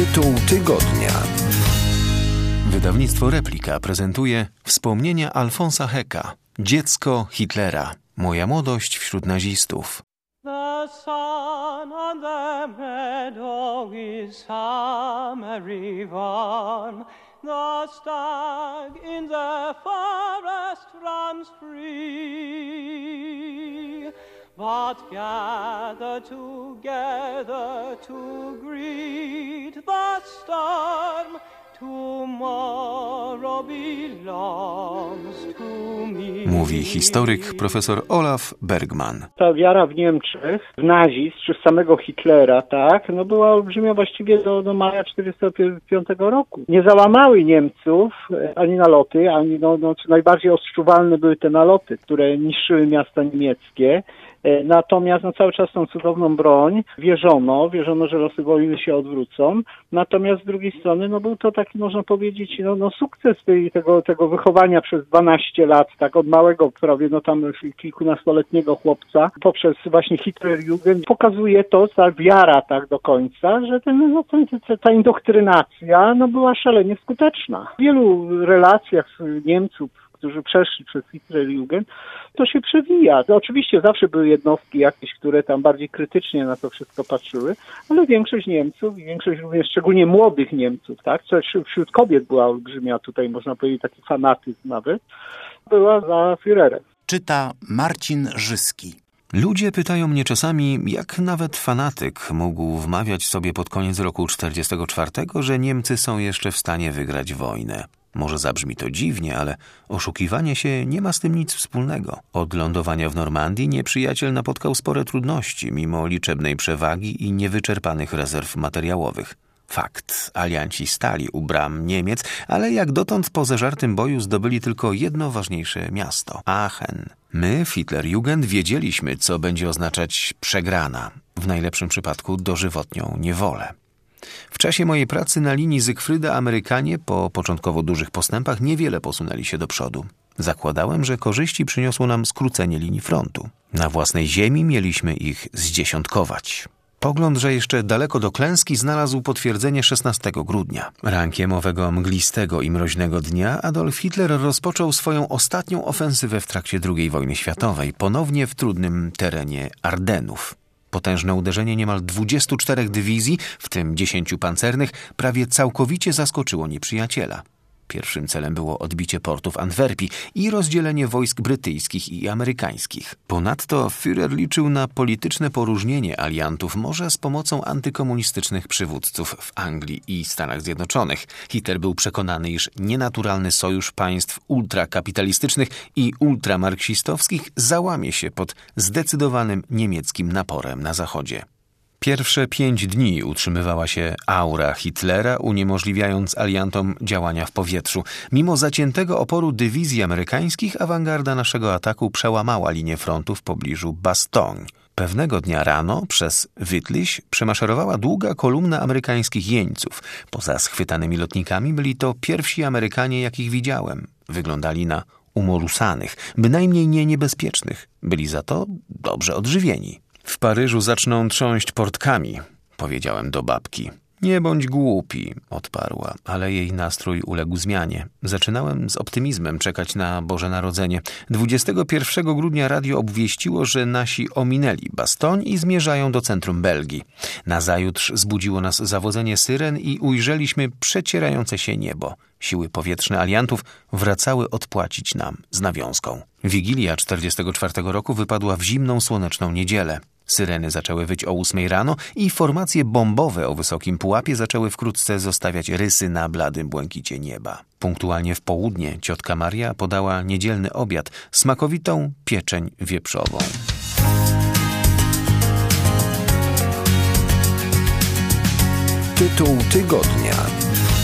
Tytuł tygodnia. Wydawnictwo Replika prezentuje wspomnienia Alfonsa Hecka. Dziecko Hitlera. Moja młodość wśród nazistów. The sun on the meadow is summery warm. The stag in the forest runs free. But gather together to greet the storm. Tomorrow belongs to me. Mówi historyk profesor Olaf Bergman. Ta wiara w Niemczech, w nazizm, czy w samego Hitlera, tak, była olbrzymia właściwie do maja 1945 roku. Nie załamały Niemców ani naloty, ani najbardziej odczuwalne były te naloty, które niszczyły miasta niemieckie. Natomiast cały czas tą cudowną broń wierzono, że losy wojny się odwrócą. Natomiast z drugiej strony był to taki, można powiedzieć, sukces tego wychowania przez 12 lat, tak od małego prawie tam kilkunastoletniego chłopca, poprzez właśnie Hitlerjugend. Pokazuje to, ta wiara tak do końca, że ta indoktrynacja była szalenie skuteczna. W wielu relacjach z Niemców, którzy przeszli przez Hitlerjugend, to się przewija. To oczywiście zawsze były jednostki jakieś, które tam bardziej krytycznie na to wszystko patrzyły, ale większość Niemców i większość również szczególnie młodych Niemców, tak, co wśród kobiet była olbrzymia tutaj, można powiedzieć, taki fanatyzm nawet, była za Führerem. Czyta Marcin Żyski. Ludzie pytają mnie czasami, jak nawet fanatyk mógł wmawiać sobie pod koniec roku 1944, że Niemcy są jeszcze w stanie wygrać wojnę. Może zabrzmi to dziwnie, ale oszukiwanie się nie ma z tym nic wspólnego. Od lądowania w Normandii nieprzyjaciel napotkał spore trudności, mimo liczebnej przewagi i niewyczerpanych rezerw materiałowych. Fakt, alianci stali u bram Niemiec, ale jak dotąd po zeżartym boju zdobyli tylko jedno ważniejsze miasto – Aachen. My, w Hitlerjugend, wiedzieliśmy, co będzie oznaczać przegrana, w najlepszym przypadku dożywotnią niewolę. W czasie mojej pracy na linii Zygfryda Amerykanie po początkowo dużych postępach niewiele posunęli się do przodu. Zakładałem, że korzyści przyniosło nam skrócenie linii frontu. Na własnej ziemi mieliśmy ich zdziesiątkować. Pogląd, że jeszcze daleko do klęski, znalazł potwierdzenie 16 grudnia. Rankiem owego mglistego i mroźnego dnia Adolf Hitler rozpoczął swoją ostatnią ofensywę w trakcie II wojny światowej, ponownie w trudnym terenie Ardenów. Potężne uderzenie niemal 24 dywizji, w tym 10 pancernych, prawie całkowicie zaskoczyło nieprzyjaciela. Pierwszym celem było odbicie portów Antwerpii i rozdzielenie wojsk brytyjskich i amerykańskich. Ponadto Führer liczył na polityczne poróżnienie aliantów, może z pomocą antykomunistycznych przywódców w Anglii i Stanach Zjednoczonych. Hitler był przekonany, iż nienaturalny sojusz państw ultrakapitalistycznych i ultramarksistowskich załamie się pod zdecydowanym niemieckim naporem na Zachodzie. Pierwsze 5 dni utrzymywała się aura Hitlera, uniemożliwiając aliantom działania w powietrzu. Mimo zaciętego oporu dywizji amerykańskich, awangarda naszego ataku przełamała linię frontu w pobliżu Bastogne. Pewnego dnia rano przez Wittlich przemaszerowała długa kolumna amerykańskich jeńców. Poza schwytanymi lotnikami byli to pierwsi Amerykanie, jakich widziałem. Wyglądali na umorusanych, bynajmniej nie niebezpiecznych. Byli za to dobrze odżywieni. W Paryżu zaczną trząść portkami, powiedziałem do babki. Nie bądź głupi, odparła, ale jej nastrój uległ zmianie. Zaczynałem z optymizmem czekać na Boże Narodzenie. 21 grudnia radio obwieściło, że nasi ominęli Bastogne i zmierzają do centrum Belgii. Nazajutrz zbudziło nas zawodzenie syren i ujrzeliśmy przecierające się niebo. Siły powietrzne aliantów wracały odpłacić nam z nawiązką. Wigilia 1944 roku wypadła w zimną, słoneczną niedzielę. Syreny zaczęły wyć o 8 rano i formacje bombowe o wysokim pułapie zaczęły wkrótce zostawiać rysy na bladym błękicie nieba. Punktualnie w południe ciotka Maria podała niedzielny obiad, smakowitą pieczeń wieprzową. Tytuł tygodnia.